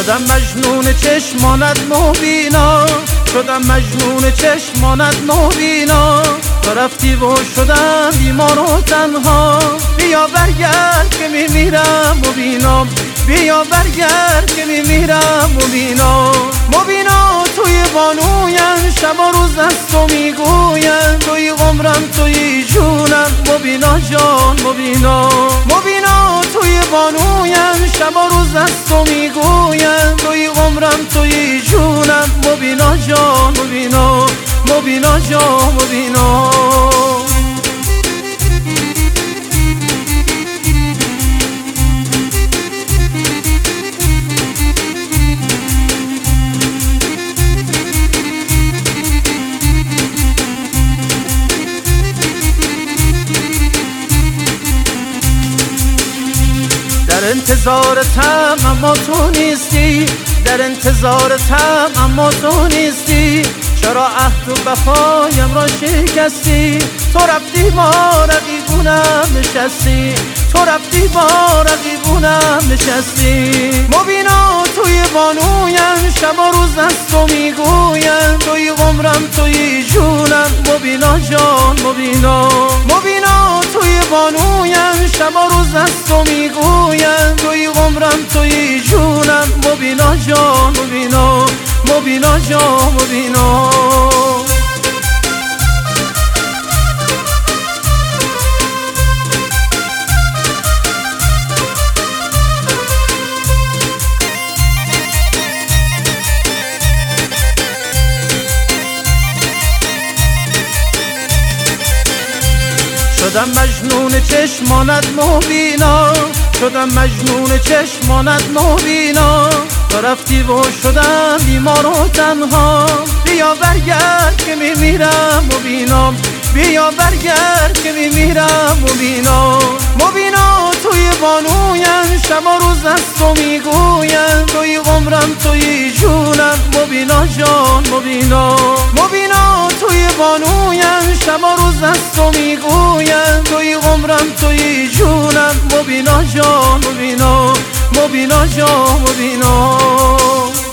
شدم مجنون چشمانت مبینا، شدم مجنون چشمانت مبینا. تو رفتی و شدم بیمار و تنها. بیا برگرد که میمیرم مبینا، بیا برگرد که میمیرم مبینا. مبینا توی بانویم شب و روز از تو میگویم، توی عمرم توی جونم مبینا جان مبینا. مبینا توی بانویم شب و روز از تو میگویم، توی عمرم توی جونم مبینا جان مبینا، مبینا جان مبینا. در انتظارتم اما تو نیستی، در انتظارتم اما تو نیستی. چرا عهد و وفایم را شکستی؟ تو رفتی با رقیبونم نشستی، تو رفتی با رقیبونم نشستی. مبینا توی بانویم شب و روز از تو میگویم، توی عمرم توی جونم مبینا جان مبینا. مبینا توی بانویم شب و روز از تو میگویم، توی عمرم توی جونم مبینا جان مبینا، مبینا جان مبینا. شدم مجنون چشمانت مبینا، شدم مجنون چشمانت مبینا. تو رفتی و شدم بیمار و تنها. بیا برگرد که میمیرم مبینا، بیا برگرد که میمیرم مبینا. مبینا توی بانویم شب و روز از تو میگویم، توی عمرم توی جونم مبینا جان مبینا. مبینا توی بانویم شب و روز از تو میگویم، توی عمرم توی جونم مبینا جان مبینا، مبینا جان مبینا.